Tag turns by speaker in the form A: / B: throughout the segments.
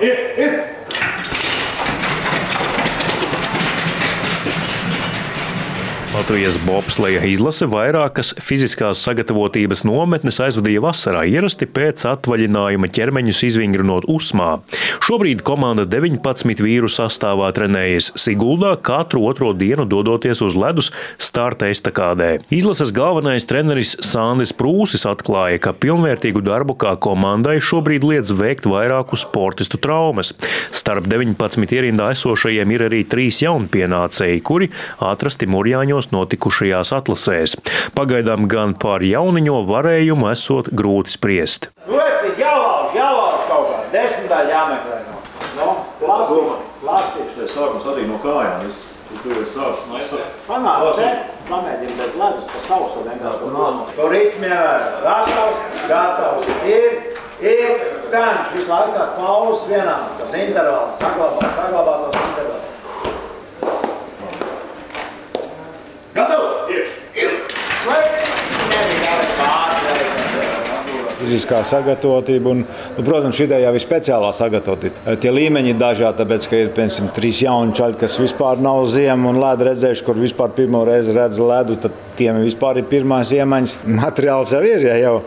A: Latvijas bobsleja izlase vairākas fiziskās sagatavotības nometnes aizvadīja vasarā, ierasti pēc atvaļinājuma ķermeņus izvingrinot Usmā. Šobrīd komanda 19 vīru sastāvā trenējas Siguldā, katru otro dienu dodoties uz ledus starta estakādē. Izlases galvenais treneris Sandis Prūsis atklāja, ka pilnvērtīgu darbu kā komandai šobrīd liedz veikt vairāku sportistu traumas. Starp 19 ierindā esošajiem ir arī 3 jaunpienācēji, kuri atrasti Murjāņos notikušajās atlasēs. Pagaidām gan par jauniņo varējumu esot grūti spriest.
B: Jālauž kaut kā, 10 daļa jāmeklē. Plāstīši.
C: Es sākumu sadīju no kājām. Tu esi sāks.
B: Panāc te, pamēģini bez ledus pa sausu vienkārši. To ritmi gatavs. Ir tanks, visu laiku tās pauzes vienā, tos intervāls, saglabā tos intervāls.
D: Fiziskā sagatavotība un, protams, šī jau ir speciālā sagatavotība. Tie līmeņi ir dažādi, tāpēc, ka ir, piemēram, 3 jauni čaļi, kas vispār nav ziemu un ledu redzējuši, kur vispār pirmo reizi redz ledu, tad tiem vispār ir pirmās iemaņas. Materiāls jau ir,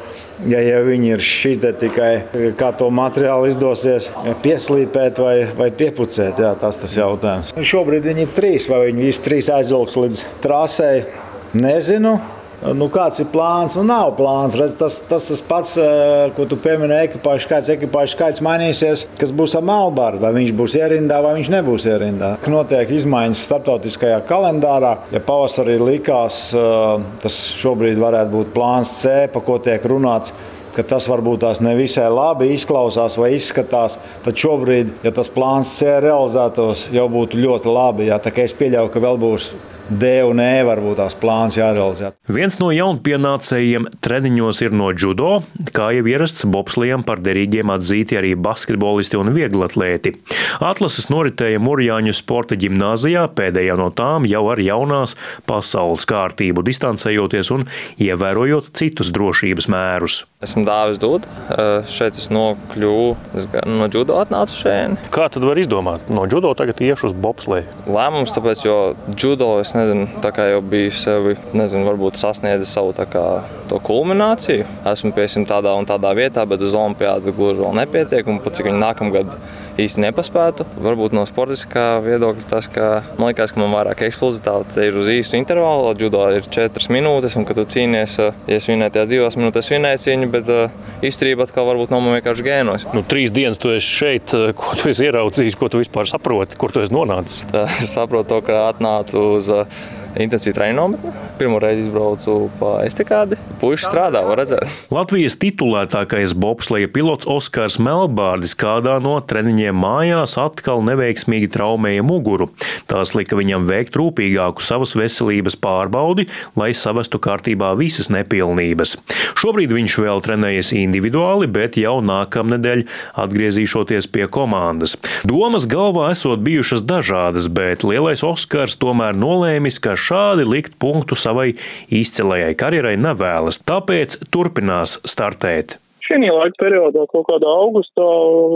D: ja viņi ir šitā tikai, kā to materiālu izdosies pieslīpēt vai piepucēt, jā, tas jautājums. Šobrīd viņi ir 3, vai viņi visi 3 aizvilks līdz trasei, nezinu. Kāds ir plāns? Nav plāns. Redz, tas pats, ko tu pieminēji, ekipāžu skaits mainīsies, kas būs ar Melbārdu. Vai viņš būs ierindā, vai viņš nebūs ierindā. Notiek izmaiņas starptautiskajā kalendārā. Ja pavasarī likās, tas šobrīd varētu būt plāns C, pa ko tiek runāts, ka tas varbūt tās nevisai labi izklausās vai izskatās, tad šobrīd, ja tas plāns C realizētos, jau būtu ļoti labi. Jā, tā kā es pieļauju, ka vēl būs D un E varbūt tās plāns jārealizē.
A: Viens no jaunpienācējiem treniņos ir no judo, kā jau ierasts bobslejam par derīgiem atzīti arī basketbolisti un vieglatlēti. Atlases noritēja Murjāņu sporta ģimnāzijā, pēdējā no tām jau ar jaunās pasaules kārtību, distancējoties un ievērojot citus drošības mērus.
E: Esmu Dāvis Duda. Šeit es nokļuvu, no judo atnācu šeit.
A: Kā tad var izdomāt? No judo tagad iešu uz bobsleju?
E: Lēmums, tāpēc, jo judo es nezinu, tā kā jau biju sevi, varbūt sasniedzis savu to kulmināciju. Esmu piesim tādā un tādā vietā, bet uz olimpiādu gluži vēl nepietiek, un pat cik viņi nākamgad īsti nepaspētu. Varbūt no sportiskā viedokļa tas, ka man liekas, ka man vairāk eksplozitāte ir uz īstu intervālu. Judo ir 4 minūtes, un kad tu cīnies, ja es vinēju tajās 2 minūtēs vinēju cīņu, bet izturība atkal varbūt nav man vienkārši gēnos.
A: 3 dienas tu esi šeit, ko tu esi ieraudzījis, ko tu vispār saproti, kur tu esi nonācis?
E: Es saprotu to, ka atnācu uz intensīvu treniņu nometni. Pirmo reizi izbraucu pa estakādi. Puiši strādā, var redzēt.
A: Latvijas titulētākais bobsleja pilots Oskars Melbārdis kādā no treniņiem mājās atkal neveiksmīgi traumēja muguru. Tās lika viņam veikt rūpīgāku savas veselības pārbaudi, lai savestu kārtībā visas nepilnības. Šobrīd viņš vēl trenējas individuāli, bet jau nākamnedēļ atgriezīšoties pie komandas. Domas galvā esot bijušas dažādas, bet lielais Oskars tomēr nolēmis, ka šādi likt punktu savai izcilējai karjerai nevēlas, tāpēc turpinās startēt.
F: Šī laika periodā, kaut kādā augustā,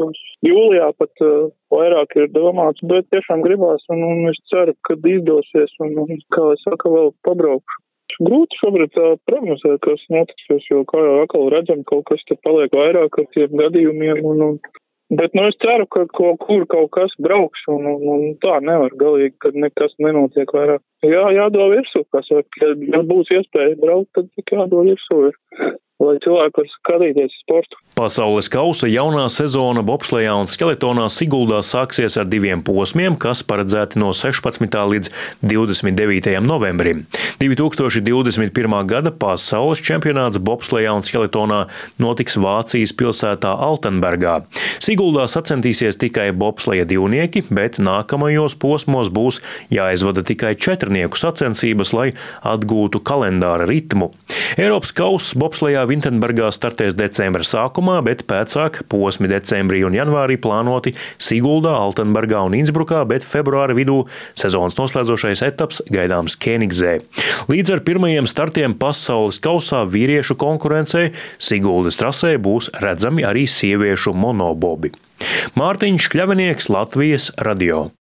F: jūlijā pat vairāk ir domāts, bet tiešām gribās, un es ceru, ka izdosies, un kā es saku, vēl pabraukšu. Grūti šobrīd prognozēt, kas notiksies, jo kā jau atkal redzam, kaut kas te paliek vairāk ar tiem gadījumiem, bet es ceru, ka kaut kas brauks, un tā nevar galīgi, kad nekas nenotiek vairāk. Jādod virsū, ja būs iespēja braukt, tad tik jādod virsū, lai cilvēki var skatīties sportu.
A: Pasaules kausa jaunā sezona bobslejā un skeletonā Siguldā sāksies ar 2 posmiem, kas paredzēti no 16. līdz 29. novembrim. 2021. gada pasaules čempionāts bobslejā un skeletonā notiks Vācijas pilsētā Altenbergā. Siguldā sacensties tikai bobsleja divnieki, bet nākamajos posmos būs jāizvada tikai 4-nieku sacensības, lai atgūtu kalendāra ritmu. Eiropas kauss bobslejā Vintenbergā startēs decembra sākumā, bet pēcāk posmi decembrī un janvārī plānoti Siguldā, Altenbergā un Innsbrukā, bet februāra vidū sezonas noslēdzošais etaps gaidāms Kenigzē. Līdz ar pirmajiem startiem pasaules kausā vīriešu konkurencē Siguldas trasē būs redzami arī sieviešu monobobi. Mārtiņš Kļavinieks, Latvijas radio.